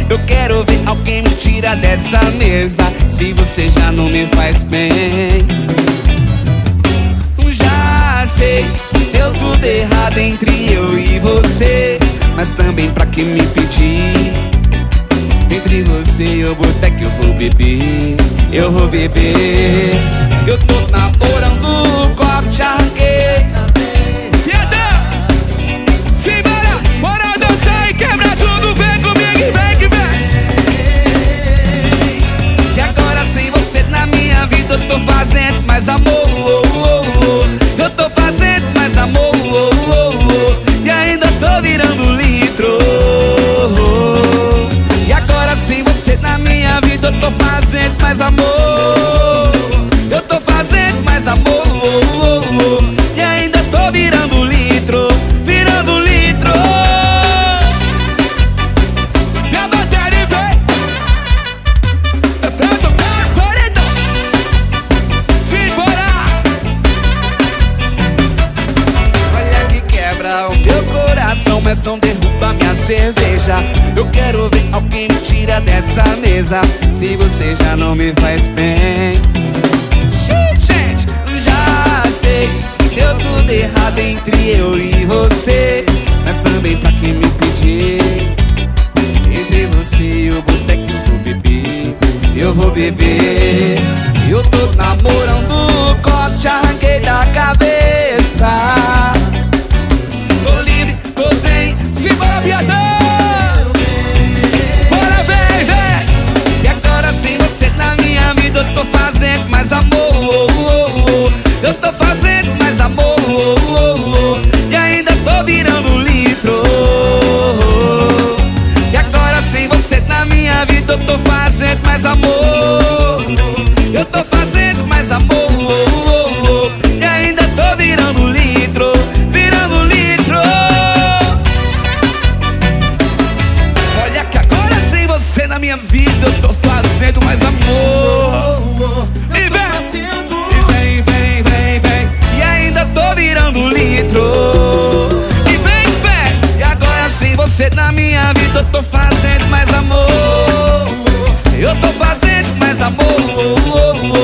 Eu quero ver alguém me tirar dessa mesa, se você já não me faz bem. Já sei que deu tudo errado entre eu e você, mas também pra que me pedir? Entre você e o boteco eu vou beber, eu vou beber. Eu tô namorando o copo, te arranquei. Simbora, bora dançar e quebrar tudo. Vem comigo e vem que vem. E agora sem você na minha vida eu tô fazendo mais amor. Eu tô fazendo mais amor. E ainda tô virando litro. E agora sem você na minha vida eu tô fazendo mais amor. Eu tô fazendo mais amor. E ainda tô virando litro. Virando litro. Minha bateria vem pra tocar paredão. Simbora. Olha que quebra o meu coração, mas não derruba minha cerveja. Eu quero ver alguém me tira dessa mesa, se você já não me faz bem. Gente, já sei que deu tudo errado entre eu e você, mas também pra quem me pedir? Entre você e o boteco eu vou beber, eu vou beber. Eu tô namorando o copo, te arranquei da cabeça. Tô livre, tô zen, simbora viadão. Bora vem, vem. E agora sem você na minha vida eu tô fazendo mais amor. Eu tô fazendo mais amor. E ainda tô virando litro. E agora sem você na minha vida eu tô fazendo mais amor. Eu tô fazendo mais amor. E ainda tô virando litro. Virando litro. Olha que agora sem você na minha vida eu tô fazendo mais amor. E vem, e vem, vem, vem, vem. E ainda tô virando litro. E vem, vem. E agora sem você na minha vida eu tô fazendo mais amor. Eu tô fazendo mais amor.